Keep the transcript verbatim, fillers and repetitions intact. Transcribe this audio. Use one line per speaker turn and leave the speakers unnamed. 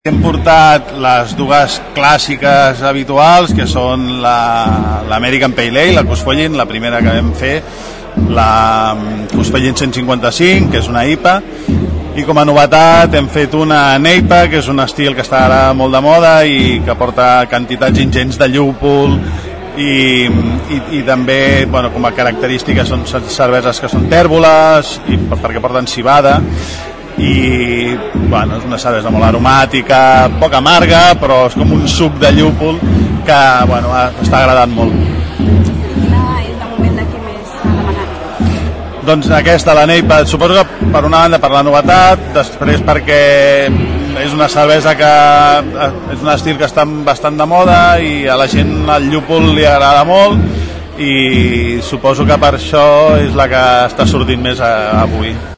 Hem portat les dues clàssiques habituals, que són l'American Pale Ale, la Cusfollin, la primera que vam fer, la Cusfollin cent cinquanta-cinc, que és una I P A, i com a novetat hem fet una N E I P A, que és un estil que està ara molt de moda i que porta quantitats ingents de llúpol, i, i, i també, bueno, com a característica són cerveses que són tèrboles, i perquè porten civada, i bueno, és una cervesa molt aromàtica, poc amarga, però és com un suc de llúpol que bueno, està agradant molt.
Quina és de moment la que més s'ha demanat?
Doncs aquesta, la N E I P A, suposo que per una banda per la novetat, després perquè és una cervesa que és un estil que està bastant de moda i a la gent el llúpol li agrada molt, i suposo que per això és la que està sortint més avui.